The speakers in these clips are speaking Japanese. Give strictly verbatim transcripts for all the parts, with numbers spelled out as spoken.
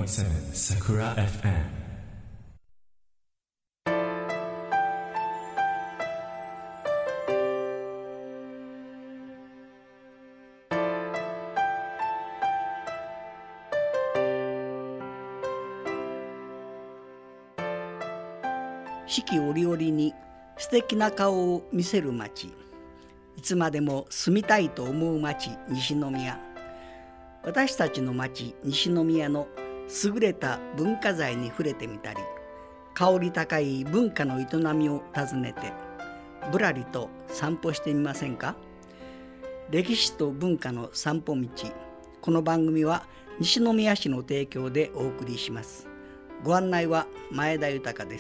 イセブン Sakura エフエム。 四季折々に素敵な顔を見せる町、いつまでも住みたいと思う町、西宮。私たちの町西宮の優れた文化財に触れてみたり、香り高い文化の営みを訪ねてぶらりと散歩してみませんか。歴史と文化の散歩道。この番組は西宮市の提供でお送りします。ご案内は前田豊です。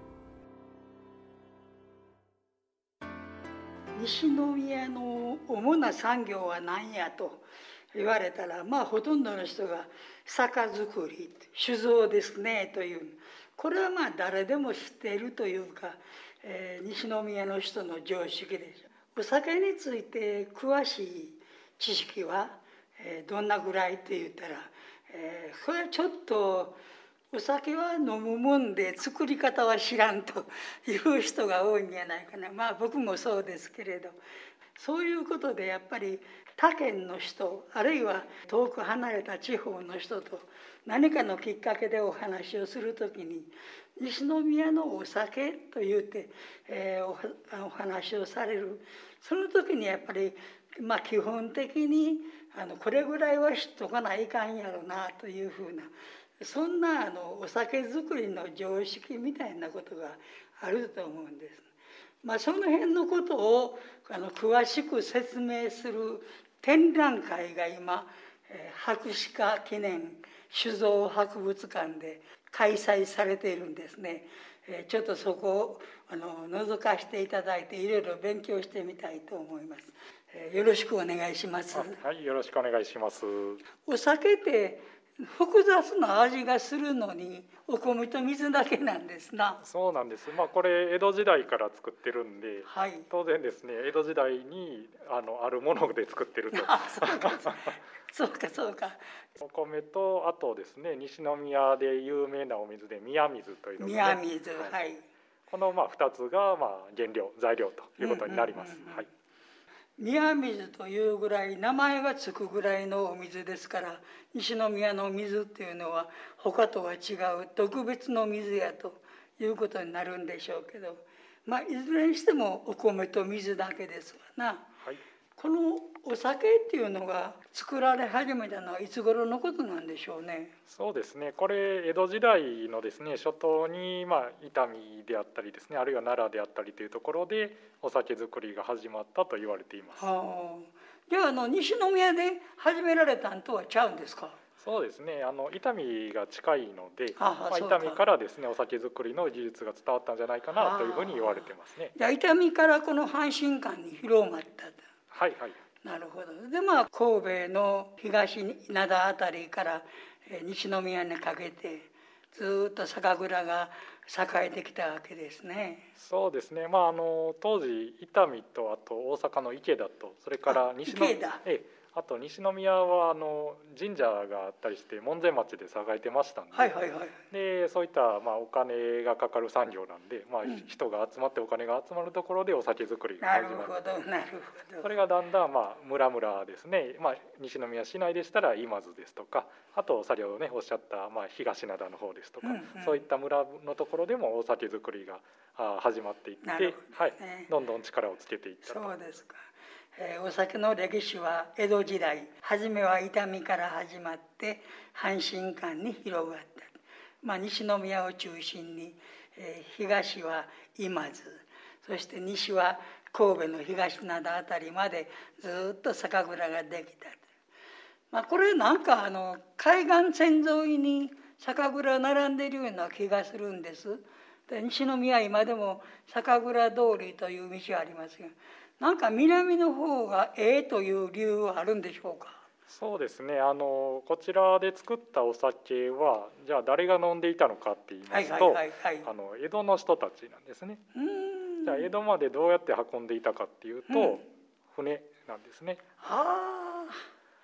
西宮の主な産業は何やと言われたら、まあほとんどの人が酒造り、酒造ですねという、これはまあ誰でも知っているというか、えー、西宮の人の常識でしょ。お酒について詳しい知識は、えー、どんなぐらいと言ったら、えー、これはちょっとお酒は飲むもんで作り方は知らんという人が多いんじゃないかな。まあ僕もそうですけれど、そういうことでやっぱり他県の人、あるいは遠く離れた地方の人と何かのきっかけでお話をするときに、西宮のお酒と言って、えー、お, お話をされる。その時にやっぱり、まあ、基本的にあのこれぐらいは知っとかないかんやろなというふうな、そんなあのお酒造りの常識みたいなことがあると思うんです。まあ、その辺のことをあの詳しく説明する展覧会が今、えー、博士課記念酒造博物館で開催されているんですね。えー、ちょっとそこをあの覗かせていただいていろいろ勉強してみたいと思います。えー、よろしくお願いします。 はい、よろしくお願いします。 お酒って複雑な味がするのにお米と水だけなんですな。 そうなんです。まあこれ江戸時代から作ってるんで、 はい、 当然ですね江戸時代にあのあるもので作ってると。 あ、そうかそうかそうか。 お米とあとですね西宮で有名なお水で宮水というのが、 ね、宮水、はい、はい、 このまあふたつがまあ原料材料ということになります。はい。 宮水というぐらい名前がつくぐらいのお水ですから、西宮の水っていうのは他とは違う特別の水やということになるんでしょうけど、まあいずれにしてもお米と水だけですわな。はい、このお酒っていうのが作られ始めたのはいつ頃のことなんでしょうね。 そうですね、これ江戸時代のですね初頭にまあ伊丹であったりですね、あるいは奈良であったりというところでお酒造りが始まったと言われています。 はあ、ではあの西宮で始められたんとはちゃうんですか。 そうですね、あの伊丹が近いので、 はあ、 まあ、伊丹からですねお酒造りの技術が伝わったんじゃないかなというふうに言われてますね。 じゃあ伊丹からこの阪神間に広まったと。 はいはい。 なるほど。でまあ神戸の東灘あたりから西宮にかけてずっと酒蔵が栄えてきたわけですね。 そうですね、まあ、あの当時伊丹とあと大阪の池田とそれから西の池田、 ええ、あと西宮はあの神社があったりして門前町で栄えてましたんで、 はいはいはい、 でそういったまあお金がかかる産業なんで、まあ、人が集まってお金が集まるところでお酒造りが始まる。 なるほどなるほど。 それがだんだんまあ村々ですね、まあ、西宮市内でしたら今津ですとか、あと先ほどねおっしゃったまあ東灘の方ですとか、うんうん、そういった村のところでもお酒造りが始まっていって、ね、はい、どんどん力をつけていったと。 そうですか。えー、お酒の歴史は江戸時代初めは伊丹から始まって阪神間に広がった、まあ、西宮を中心に、えー、東は今津、そして西は神戸の東灘あたりまでずっと酒蔵ができた、まあ、これなんかあの海岸線沿いに酒蔵並んでいるような気がするんです。で西宮今でも酒蔵通りという道がありますが、なんか南の方がええという理由はあるんでしょうか。 そうですね、あのこちらで作ったお酒はじゃあ誰が飲んでいたのかって言いますと、江戸の人たちなんですね。うーん、じゃあ江戸までどうやって運んでいたかっていうと、うん、船なんですね。 ああ、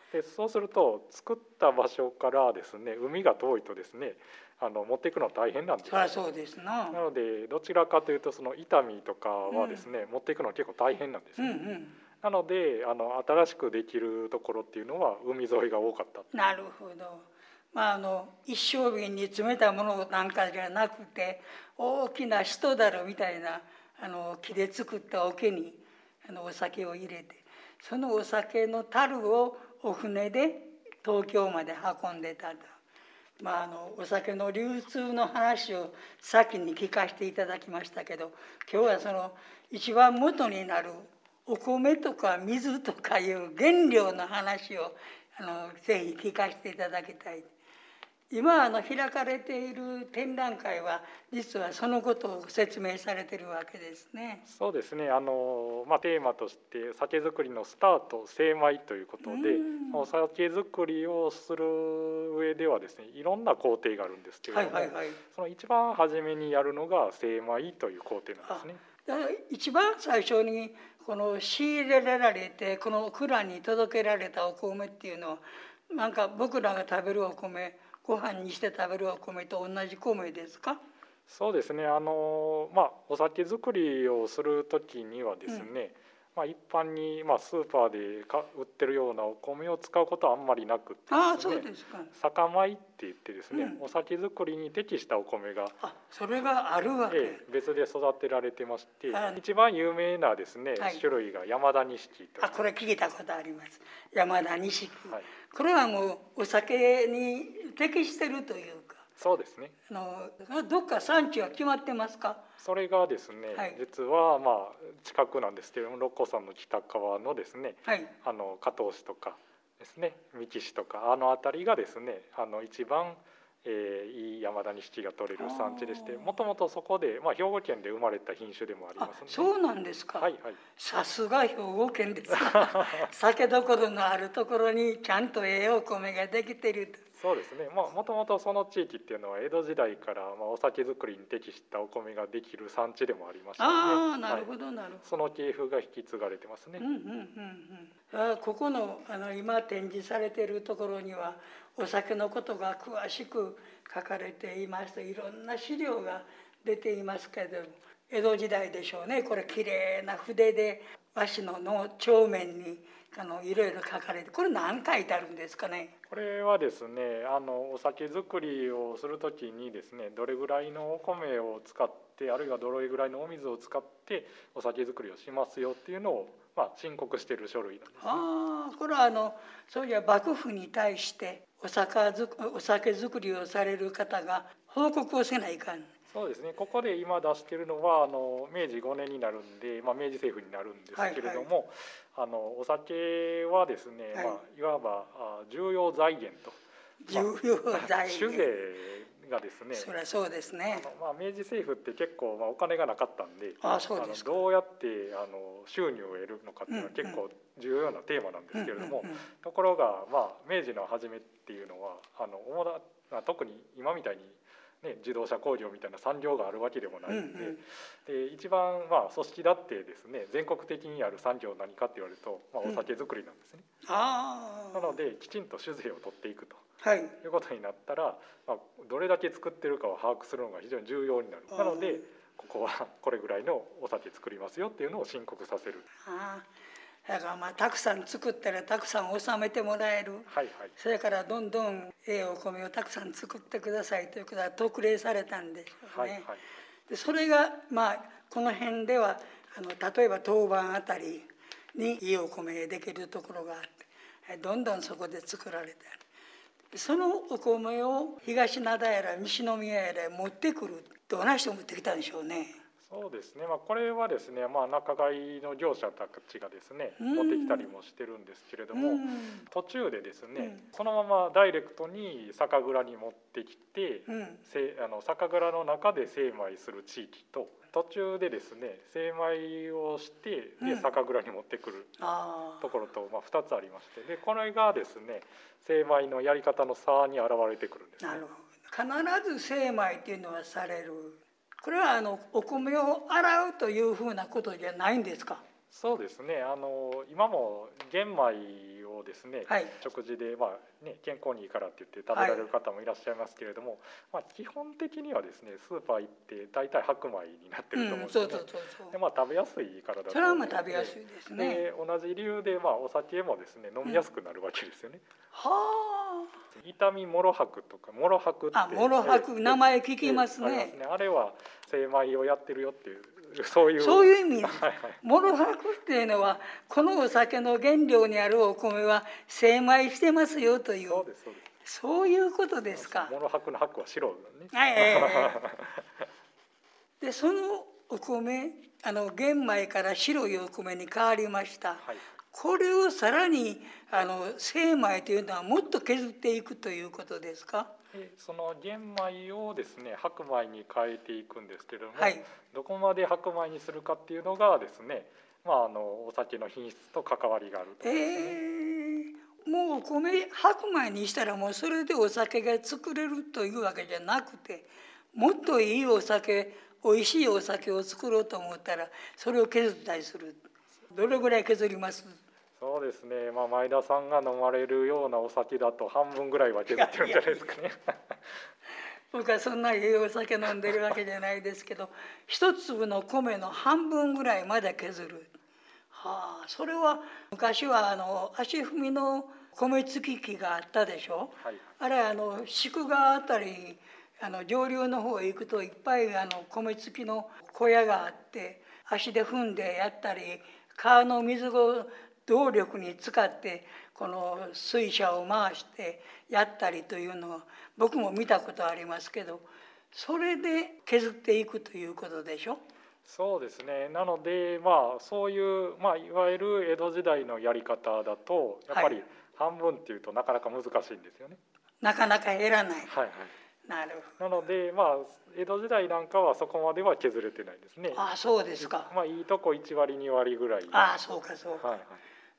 でそうすると作った場所からですね海が遠いとですねあの持っていくの大変なんです。 そりゃそうですな。 なのでどちらかというとその伊丹とかはですね、うん、持っていくの結構大変なんですね、うんうん、なのであの新しくできるところっていうのは海沿いが多かった。 なるほど。まあ、あの一升瓶に詰めたものなんかじゃなくて大きな人だるみたいなあの木で作った桶にあのお酒を入れてそのお酒の樽をお船で東京まで運んでたと。まあ、あのお酒の流通の話を先に聞かせていただきましたけど今日はその一番元になるお米とか水とかいう原料の話をあのぜひ聞かせていただきたい。今あの開かれている展覧会は実はそのことを説明されているわけですね。 そうですねあの、まあ、テーマとして酒造りのスタート精米ということでお酒造りをする上ではですねいろんな工程があるんですけれども、はいはいはい、その一番初めにやるのが精米という工程なんですね。 だから一番最初にこの仕入れられてこの蔵に届けられたお米っていうのはなんか僕らが食べるお米ご飯にして食べるお米と同じ米ですか？ そうですねあの、まあ、お酒造りをする時にはですね、うんまあ、一般に、まあ、スーパーでか売ってるようなお米を使うことはあんまりなくてですね、 ああそうですか。 酒米って言ってですね、うん、お酒造りに適したお米があそれがあるわけ、 ええ、別で育てられてまして、一番有名なですね、はい、種類が山田錦という。 あこれ聞いたことあります。山田錦、はい、これはもうお酒に適してるというか。 そうですね。 あのどっか産地は決まってますか？ それがですね、はい、実はまあ近くなんですけれども六甲山の北側のですね、はい、あの加東市とかですね三木市とかあの辺りがですねあの一番、えー、いい山田錦が取れる産地でしてもともとそこで、まあ、兵庫県で生まれた品種でもありますので。 あそうなんですか。 はいはい、 さすが兵庫県です酒どころのあるところにちゃんとええお米ができてると。 そうですね、まあ、もともとその地域っていうのは江戸時代から、まあ、お酒造りに適したお米ができる産地でもありましたので、 ああなるほどなるほど、はい、 その系譜が引き継がれてますね。 うんうんうんうん、あここの、あの今展示されているところにはお酒のことが詳しく書かれていましていろんな資料が出ていますけれども江戸時代でしょうね。これきれいな筆で和紙のの帳面にあのいろいろ書かれてこれ何書いてあるんですかね。 これはですねあのお酒造りをする時にですねどれぐらいのお米を使ってあるいはどれぐらいのお水を使ってお酒造りをしますよっていうのを、まあ、申告している書類なんですね。 ああこれはあのそういや幕府に対してお酒づお酒造りをされる方が報告をせないかん。 そうですねここで今出しているのはあの明治ごねんになるんで、まあ、明治政府になるんですけれども、はいはい、あのお酒はですね、はいまあ、いわば重要財源と、 重要財源、 まあ、酒税がですねそりゃそうですね。 あの、まあ、明治政府って結構、まあ、お金がなかったんで、 あそうですか。 あのどうやってあの収入を得るのかっていうのは結構重要なテーマなんですけれども、うんうん、ところが、まあ、明治の初めっていうのはあの主な特に今みたいにね、自動車工業みたいな産業があるわけでもないんで、うんうん、で一番まあ組織だってですね全国的にある産業は何かって言われると、まあ、お酒造りなんですね、うん、あなのできちんと酒税を取っていくと、はい、いうことになったら、まあ、どれだけ作ってるかを把握するのが非常に重要になる。なのでここはこれぐらいのお酒作りますよっていうのを申告させる。 あだからまあたくさん作ったらたくさん納めてもらえる、はいはい、それからどんどんええお米をたくさん作ってくださいということは特例されたんでしょうね、はいはい、でそれがまあこの辺ではあの例えば当番あたりにいいお米ができるところがあってどんどんそこで作られてある。そのお米を東灘やら西宮やら持ってくるどんな人持ってきたんでしょうね。 そうですね、まあ、これはですね、まあ、仲買の業者たちがですね持ってきたりもしてるんですけれども途中でですねそのままダイレクトに酒蔵に持ってきて、うん、あの酒蔵の中で精米する地域と途中でですね精米をしてで酒蔵に持ってくるところと、まあ、ふたつありましてでこれがですね精米のやり方の差に現れてくるんですね。 なるほど。必ず精米っていうのはされる。これはあのお米を洗うというふうなことじゃないんですか。 そうですねあの今も玄米をですね、 はい、 食事で、まあね、健康にいいからって言って食べられる方もいらっしゃいますけれども、はい、まあ、基本的にはですねスーパー行って大体白米になってると思うんですね。で、まあ、食べやすいからだとそれはまあ食べやすいですね。 で同じ理由で、まあ、お酒もですね飲みやすくなるわけですよね。 うん、はあ。 痛みもろ白とかもろ白って、 あ、もろ白、名前聞きますね。 ありますね。あれは精米をやってるよっていうそういうそういう意味。もろ白っていうのはこのお酒の原料にあるお米は精米してますよという。 そうですそうです。 そういうことですか。 もろ白の白は白だね。 はいはいはい。でそのお米、あの玄米から白いお米に変わりました。はい、これをさらにあの精米というのはもっと削っていくということですか。 その玄米をですね白米に変えていくんですけれども、 はい、 どこまで白米にするかっていうのがですね、まあ、あのお酒の品質と関わりがあるところですね。 えー、もうお米白米にしたらもうそれでお酒が作れるというわけじゃなくて、もっといいお酒、おいしいお酒を作ろうと思ったらそれを削ったりする。どれぐらい削ります？ そうですね、まあ、前田さんが飲まれるようなお酒だと半分ぐらいは削ってるんじゃないですかね。 僕はそんなにお酒飲んでるわけじゃないですけど、一粒の米の半分ぐらいまで削る。はあ、それは昔はあの足踏みの米つき機があったでしょ。はい、あれあの宿川あたりあの上流の方へ行くといっぱいあの米つきの小屋があって、足で踏んでやったり、川の水を動力に使ってこの水車を回してやったりというのを僕も見たことありますけど、それで削っていくということでしょ。 そうですね。なので、まあ、そういう、まあ、いわゆる江戸時代のやり方だとやっぱり半分っていうとなかなか難しいんですよね。 なかなか減らない。 はいはい。 なるほど。 なので、まあ、江戸時代なんかはそこまでは削れてないですね。 ああ、そうですか。 まあ、いいとこいち割に割ぐらい。 ああ、そうかそうか。 はいはい、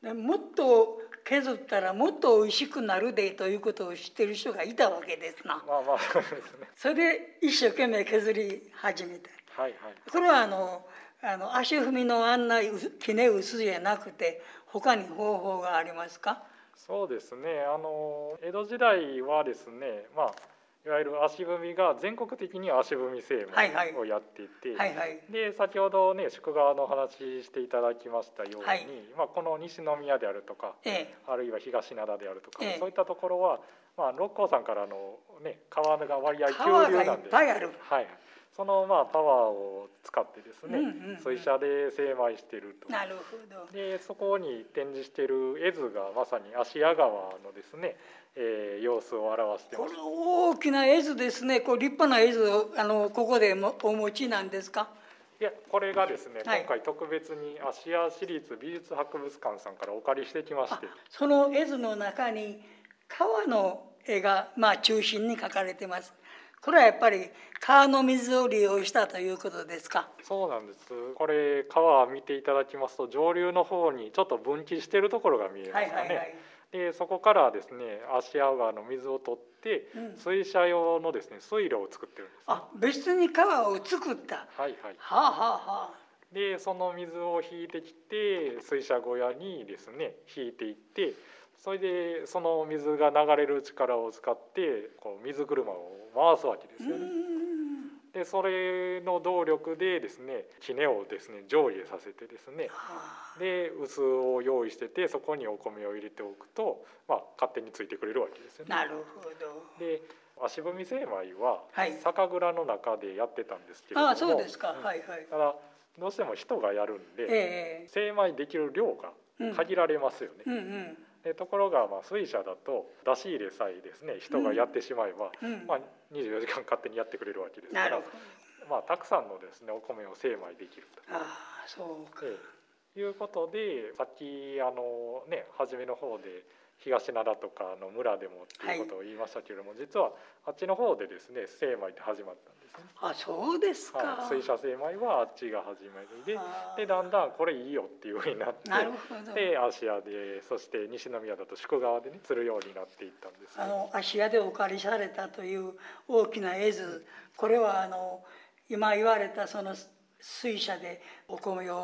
でもっと削ったらもっと美味しくなるでということを知ってる人がいたわけですな。 まあまあそうですね。 それで一生懸命削り始めた。 はいはい。 これはあのあの足踏みのあんなきね薄じゃなくて他に方法がありますか？ そうですね。あの江戸時代はですね、まあいわゆる足踏みが全国的に足踏み精米をやっていて、はいはい、で先ほどね宿川の話していただきましたように、はい、まあ、この西宮であるとか、ええ、あるいは東灘であるとか、ええ、そういったところは、まあ、六甲山からの、ね、川が割合急流なんで、 川がいっぱいある、 はい、そのまあパワーを使ってですね、うんうんうん、水車で精米していると。 なるほど。 でそこに展示している絵図がまさに芦屋川のですね、えー、様子を表しています。 これ大きな絵図ですね。これ立派な絵図をあのここでもお持ちなんですか？ いや、これがですね、はい、今回特別に芦屋市立美術博物館さんからお借りしてきまして、 その絵図の中に川の絵が、まあ、中心に描かれてます。これはやっぱり川の水を利用したということですか？ そうなんです。これ川見ていただきますと上流の方にちょっと分岐しているところが見えますかね。はいはいはい、でそこからですね芦屋川の水を取って、うん、水車用のですね水路を作ってるんです、ね、 あ、別に川を作った。 はいはい。 はあはあはあ。 でその水を引いてきて水車小屋にですね引いていって、それでその水が流れる力を使ってこう水車を回すわけですよね。でそれの動力でですね杵をですね上下させてですね、で臼を用意しててそこにお米を入れておくと、まあ、勝手についてくれるわけですよね。 なるほど。 で足踏み精米は酒蔵の中でやってたんですけれども、 はい、ああそうですか、うん、はいはい。 ただどうしても人がやるんで、えー、精米できる量が限られますよね。うんうんうん、でところがまあ水車だと出し入れさえですね人がやってしまえば、うんまあ、にじゅうよじかん勝手にやってくれるわけですから、まあ、たくさんのですねお米を精米できると。 ああそうか、 えー、いうことでさっきあのね初めの方で東灘とかの村でもっていうことを言いましたけれども、はい、実はあっちの方でですね精米って始まったんですね。 あ、そうですか。 はい、水車精米はあっちが始まりで、でだんだんこれいいよっていうふうになって、なるほど。で芦屋でそして西宮だと宿川でねするようになっていったんです、ね。 あの芦屋でお借りされたという大きな絵図、これはあの今言われたその水車でお米を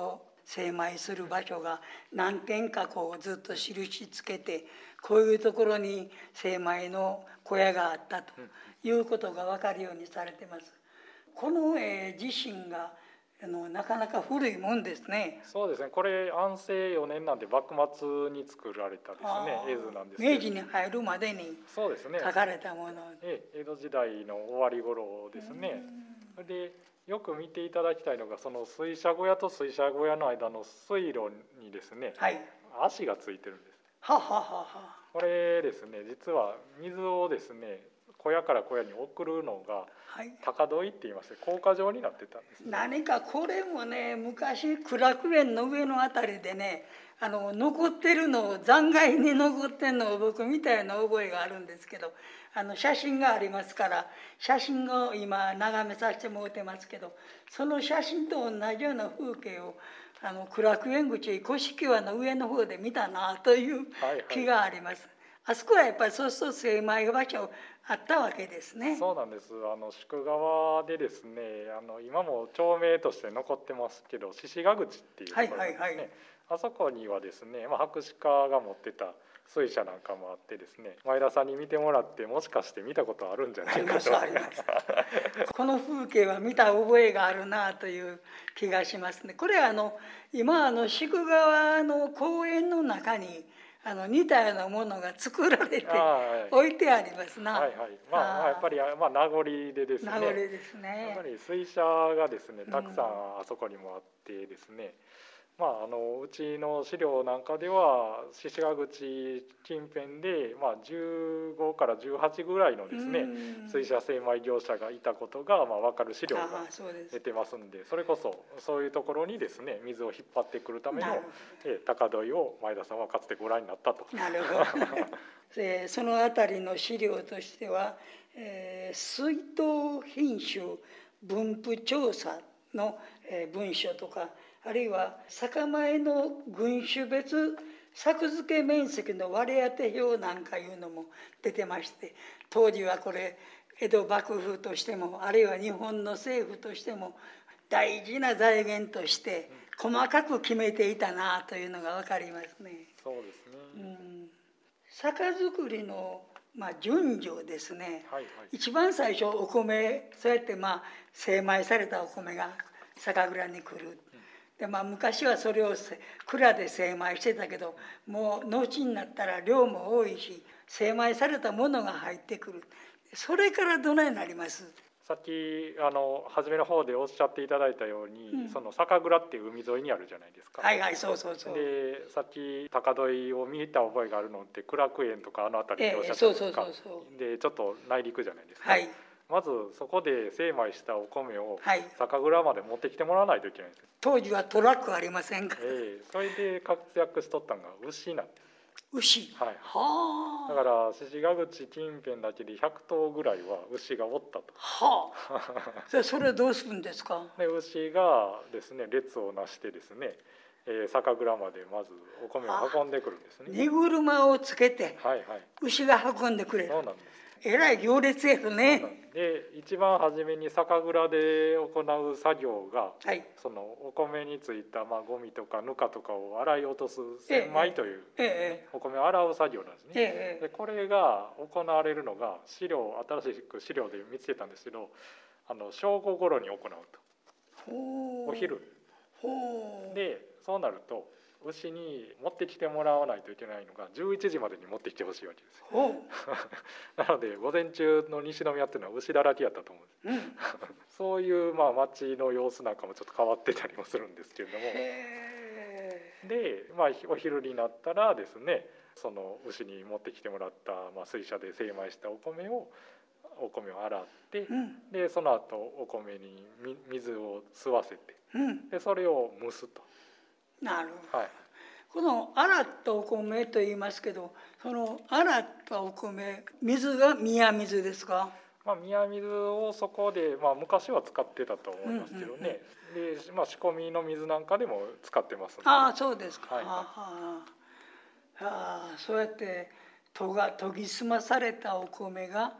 精米する場所が何軒かこうずっと印つけて、こういうところに精米の小屋があったということが分かるようにされてます。この、えー、地震があのなかなか古いもんですね。 そうですね。これ安政よねんなんで幕末に作られたですね絵図なんですけど、 明治に入るまでにそうですね、 書かれたもの。 ええ、江戸時代の終わり頃ですね。それでよく見ていただきたいのが、その水車小屋と水車小屋の間の水路にですね、 はい、 足がついてるんです。 はははは。 これですね、実は水をですね小屋から小屋に送るのが高土井って言いまして高架状になってたんです、ね、 何かこれもね、昔苦楽園の上のあたりでね、あの残ってるのを残骸に残ってるのを僕見たような覚えがあるんですけど、あの写真がありますから、写真を今眺めさせてもらってますけど、その写真と同じような風景をあの苦楽園口古式湾の上の方で見たなという気があります、はいはい。あそこはやっぱりそうすると精米場所あったわけですね。 そうなんです。あの宿川でですね、あの今も町名として残ってますけど、獅子ヶ口っていうところですね、はいはいはい、あそこにはですね、まあ、博士課が持ってた水車なんかもあってですね、前田さんに見てもらって、もしかして見たことあるんじゃないかと。ありますありますこの風景は見た覚えがあるなという気がしますね。これはあの今あの宿川の公園の中にあの似たようなものが作られて置いてありますな。 はいはい。まあやっぱりまあ名残でですね。 名残ですね。 やっぱり水車がですねたくさんあそこにもあってですね。まあ、あのうちの資料なんかでは獅子ヶ口近辺で、まあ、じゅうごからじゅうはちぐらいのですね水車精米業者がいたことが、まあ、分かる資料が出てますんで、それこそそういうところにですね水を引っ張ってくるための高土井を前田さんはかつてご覧になったと。 なるほどでそのあたりの資料としては、えー、水稻品種分布調査の、えー、文書とか、あるいは酒米の群種別作付け面積の割り当て表なんかいうのも出てまして、当時はこれ江戸幕府としてもあるいは日本の政府としても大事な財源として細かく決めていたなというのが分かりますね。 そうですね、うん、 酒造りのまあ順序ですね、 はいはい、 一番最初お米、そうやってまあ精米されたお米が酒蔵に来る。でまあ、昔はそれを蔵で精米してたけど、もう後になったら量も多いし精米されたものが入ってくる。それからどないなります？ さっきあの初めの方でおっしゃっていただいたように、うん、その酒蔵って海沿いにあるじゃないですか。 はいはい、そうそうそう。 でさっき高土井を見た覚えがあるのって苦楽園とかあの辺りでおっしゃったんですか。でちょっと内陸じゃないですか。はい、まずそこで精米したお米を酒蔵まで持ってきてもらわないといけないんです。 当時はトラックありませんから、 えー、それで活躍しとったのが牛なんです。 牛、 はい、はあ、だから獅子ヶ口近辺だけでひゃくとうぐらいは牛がおったと。 はあ、それどうするんですか？ で牛がですね列をなしてですね、えー、酒蔵までまずお米を運んでくるんですね。 荷車をつけて、はいはい、牛が運んでくれる。 そうなんです。 えらい行列やるね。 で一番初めに酒蔵で行う作業が、はい、そのお米についたまあゴミとかぬかとかを洗い落とす洗米という、ね、えええ、お米を洗う作業なんですね。ええ、でこれが行われるのが資料新しく資料で見つけたんですけど、あの正午頃に行うと。お昼でそうなると牛に持ってきてもらわないといけないのがじゅういちじまでに持ってきてほしいわけですよ。なので午前中の西宮っていうのは牛だらけやったと思うんです、うん、そういうまあ街の様子なんかもちょっと変わってたりもするんですけれども、で、まあ、お昼になったらですね、その牛に持ってきてもらった、まあ、水車で精米したお米をお米を洗って、うん、でその後お米に水を吸わせて、うん、でそれを蒸すと。 なるほど、はい、この洗ったお米と言いますけど、その洗ったお米、水が宮水ですか？ まあ、宮水をそこで、まあ、昔は使ってたと思いますけどね、うんうんうん、でまあ、仕込みの水なんかでも使ってますので。 ああそうですか、はいはい、 ああそうやって研が研ぎ澄まされたお米が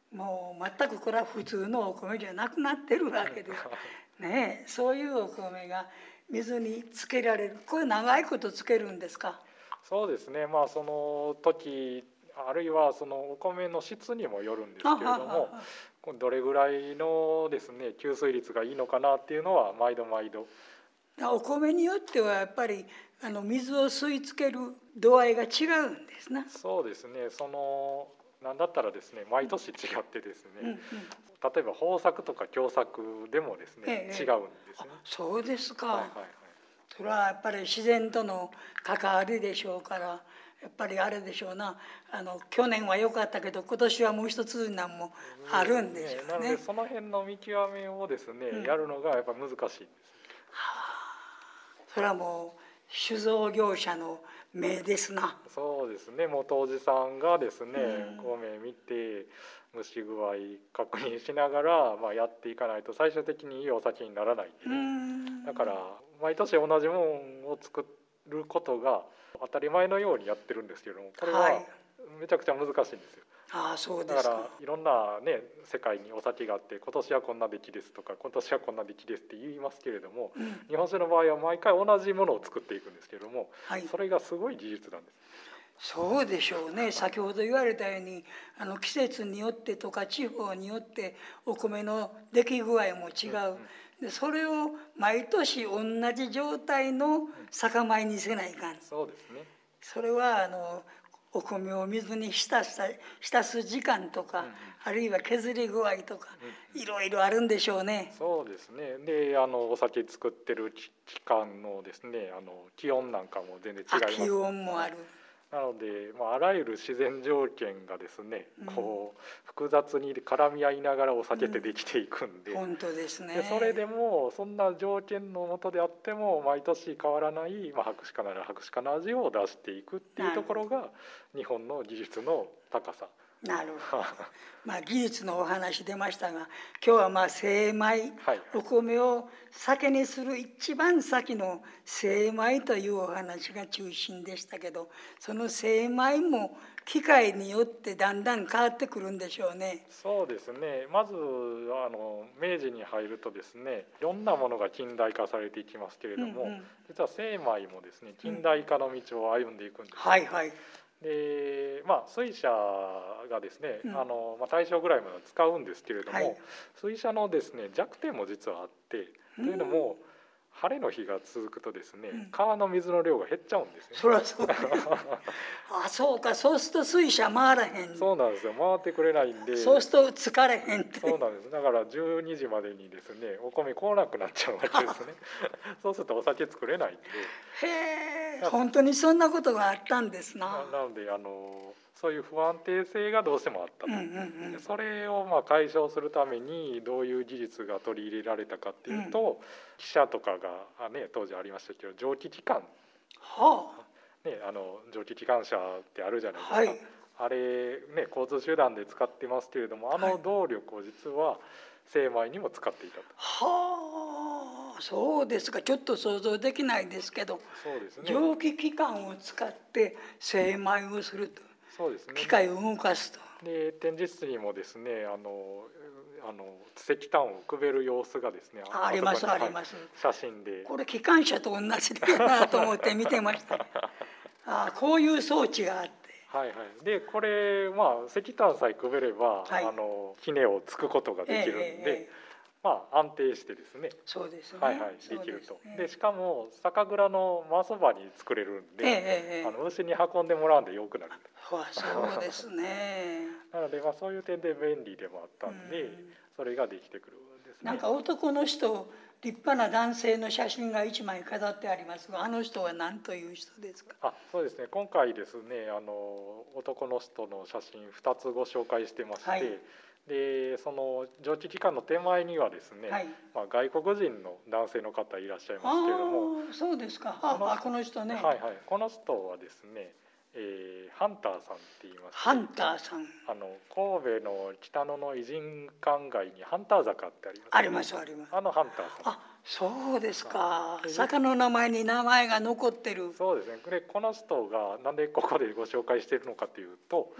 もう全くこれは普通のお米じゃなくなってるわけですね。そういうお米が水につけられる。これ長いことつけるんですか？ そうですね、まあその時あるいはそのお米の質にもよるんですけれども、どれぐらいのですね吸水率がいいのかなっていうのは毎度毎度。 お米によってはやっぱりあの水を吸い付ける度合いが違うんですね。 そうですね、そのなんだったらですね毎年違ってですね、 うんうん、 例えば豊作とか凶作でもですね、ええ、違うんですね。 そうですか、 はいはいはい、 それはやっぱり自然との関わりでしょうから、やっぱりあれでしょうな、あの去年は良かったけど今年はもう一つなんもあるんでしょうね。 なのでその辺の見極めをですね、うん、やるのがやっぱ難しいんです。 はあ、それはもう酒造業者の目ですな。 そうですね、もう杜氏さんがですね、うん、米見て蒸し具合確認しながら、まあ、やっていかないと最終的にいいお酒にならないんで、ね、うんだから毎年同じものを作ることが当たり前のようにやってるんですけども、これはめちゃくちゃ難しいんですよ。 ああ、そうですか。 だからいろんなね世界にお酒があって、今年はこんな出来ですとか今年はこんな出来ですって言いますけれども、うん、日本酒の場合は毎回同じものを作っていくんですけれども、はい、それがすごい技術なんです。 そうでしょうね。先ほど言われたようにあの季節によってとか地方によってお米の出来具合も違う、うんうん、でそれを毎年同じ状態の酒米にせないかん、うん、 そうですね。 それはあのお米を水に浸す、浸す時間とか、うんうん、あるいは削り具合とか、うん、いろいろあるんでしょうね。 そうですね。で、あのお酒作ってる期間のですね、あの気温なんかも全然違います。 気温もある。 なので、まあ、あらゆる自然条件がですね、うん、こう複雑に絡み合いながらお酒ってできていくんで、 うん、本当ですね。 でそれでもそんな条件の下であっても毎年変わらない、まあ、白酒かなら白酒かの味を出していくっていうところが日本の技術の高さ。 なるほど。まあ技術のお話出ましたが、今日はまあ精米、はい、お米を酒にする一番先の精米というお話が中心でしたけど、その精米も機械によってだんだん変わってくるんでしょうね。 そうですね。まずあの明治に入るとですね、いろんなものが近代化されていきますけれども、うんうん、実は精米もですね近代化の道を歩んでいくんです、ね。うん、はいはい。でまあ、水車がですね、うん、あのまあ、大正ぐらいまで使うんですけれども、はい、水車のですね弱点も実はあって、うん、というのも晴れの日が続くとですね、うん、川の水の量が減っちゃうんですね。 そりゃそうですあ、そうか。そうすると水車回らへん。 そうなんですよ、回ってくれないんで。 そうすると疲れへんって。 そうなんです。だからじゅうにじまでにですねお米来なくなっちゃうわけですねそうするとお酒作れないんで。 へえ、本当にそんなことがあったんですな。 なのであのそういう不安定性がどうしてもあったと、うんうんうん、それをまあ解消するためにどういう技術が取り入れられたかっていうと、うん、汽車とかが、ね、当時ありましたけど蒸気機関、はあね、あの蒸気機関車ってあるじゃないですか、はい、あれ、ね、交通手段で使ってますけれども、あの動力を実は精米にも使っていたと。 はあ、そうですか。ちょっと想像できないですけど、そうですね、蒸気機関を使って精米をすると。そうですね、機械を動かすと。 で展示室にもですねあのあの石炭をくべる様子がですねあ, ありますあります、 写真で。 これ機関車と同じだなと思って見てましたあ、こういう装置があって、 はいはい、でこれ、まあ、石炭さえくべれば、はい、あの杵をつくことができるんで、えーえーまあ、安定してですね、 そうですね、 はいはい、できると。で、しかも酒蔵の真そばに作れるんで、えー、あの牛に運んでもらうんでよくなる。 そうですねなので、まあ、そういう点で便利でもあったんで、うん、それができてくるんですね。 なんか男の人、立派な男性の写真が一枚飾ってありますが、あの人は何という人ですか？ あ、そうですね、今回ですね、あの男の人の写真ふたつご紹介してまして、はい、でその蒸気機関の手前にはですね、はい、まあ、外国人の男性の方いらっしゃいますけれども。 あ、そうですか。この、あ、この人ね、 はいはい、この人はですね、えー、ハンターさんって言いまして、 ハンターさん、 あの神戸の北野の異人館街にハンター坂ってあります、ね、 ありますあります。 あのハンターさん。 あ、そうですか。坂の名前に名前が残ってる。 そうですね。でこの人がなんでここでご紹介しているのかというと、うん、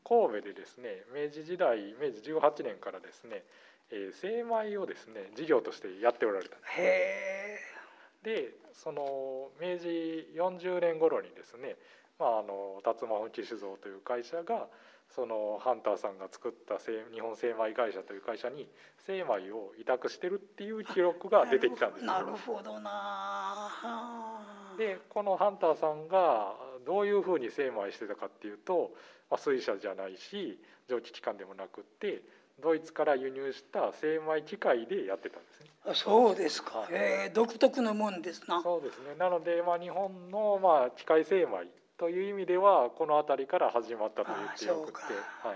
神戸でですね明治時代明治じゅうはちねんからですね、えー、精米をですね事業としてやっておられたんです。 へでその明治よんじゅうねん頃にですね、まあ、あの辰馬噴気酒造という会社がそのハンターさんが作った日本精米会社という会社に精米を委託してるっていう記録が出てきたんです。 なるほどな。 でこのハンターさんがどういうふうに精米してたかっていうと、まあ、水車じゃないし蒸気機関でもなくってドイツから輸入した精米機械でやってたんですね。 あ、そうですか。はい、えー、独特のもんですな。 そうですね。なので、まあ、日本のまあ機械精米という意味ではこの辺りから始まったと言ってよくって、はい、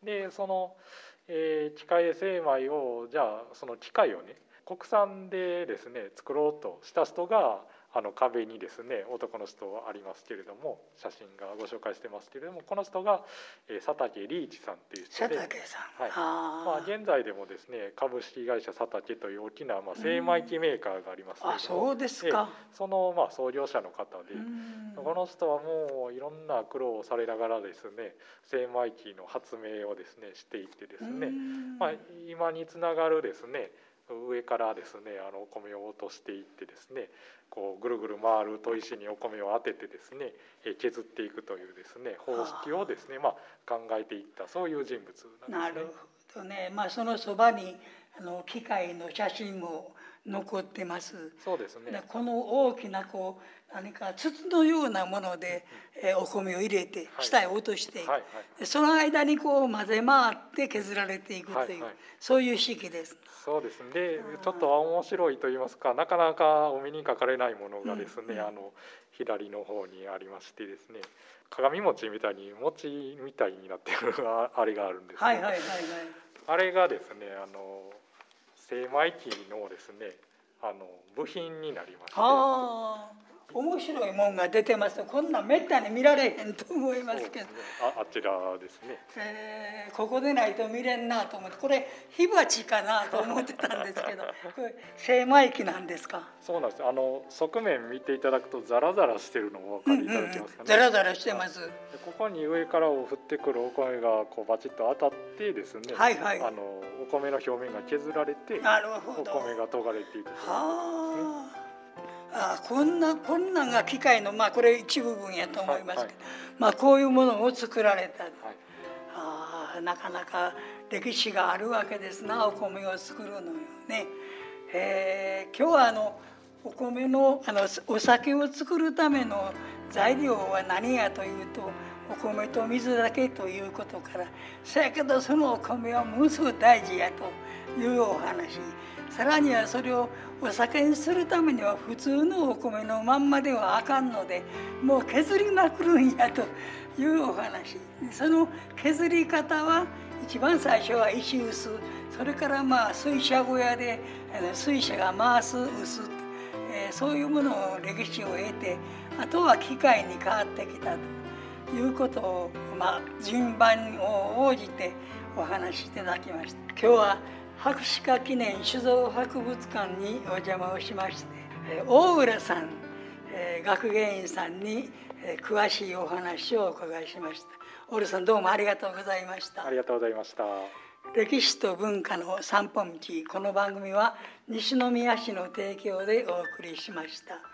でその、えー、機械精米をじゃあその機械をね国産でですね作ろうとした人があの壁にですね男の人ありますけれども写真がご紹介してますけれども、この人が、えー、佐竹リーチさんという人で、 佐竹さん、 はい、あまあ、現在でもですね株式会社佐竹という大きな、まあ、精米機メーカーがありますけれども、 あ、そうですか。 その、まあ、創業者の方で、この人はもういろんな苦労をされながらですね精米機の発明をですねしていってですね、まあ、今につながるですね上からですねあのお米を落としていってですねこうぐるぐる回る砥石にお米を当ててですね削っていくというですね方式をですね、まあ、考えていったそういう人物なんですね。 なるほどね。まあ、そのそばにあの機械の写真も残ってます。 そうですね。 この大きなこう何か筒のようなもので、うん、えお米を入れて下へ落としていく、はいはいはい、その間にこう混ぜ回って削られていくという、はいはい、そういう式です。 そうですね。でちょっと面白いと言いますかなかなかお目にかかれないものがですね、うんうん、あの左の方にありましてですね鏡餅みたいに餅みたいになっているあれがあるんですけど、はいはいはいはい、あれがですねあの精米機のですねあの部品になりまして、 あ面白いもんが出てます。こんなんめったに見られへんと思いますけど、ね、 あ, あちらですね、 えー、ここでないと見れんなと思って、これ火鉢かなと思ってたんですけどこれ精米機なんですか。 そうなんです。あの側面見ていただくとザラザラしてるのをお分かりいただけますかね、 うんうん、ザラザラしてます。 ここに上から降ってくるお米がこうバチッと当たってですね、はいはい、あのお米の表面が削られてなるほどお米が研がれていくという、 はあ、あこんなこんなんが機械のまあこれ一部分やと思いますけど、はいはい、まあこういうものを作られた、はい、あなかなか歴史があるわけですな、お米を作るのよね。えー、今日はあのお米のあのお酒を作るための材料は何やというとお米と水だけということから、そやけどそのお米はものすごく大事やというお話、さらにはそれをお酒にするためには普通のお米のまんまではあかんのでもう削りまくるんやというお話。その削り方は一番最初は石臼、それからまあ水車小屋で水車が回す臼、えー、そういうものを歴史を得て、あとは機械に変わってきたということを、まあ、順番を応じてお話しいただきました。今日は博士課記念酒造博物館にお邪魔をしまして、大浦さん、学芸員さんに詳しいお話をお伺いしました。大浦さんどうもありがとうございました。 ありがとうございました。 歴史と文化の散歩道、この番組は西宮市の提供でお送りしました。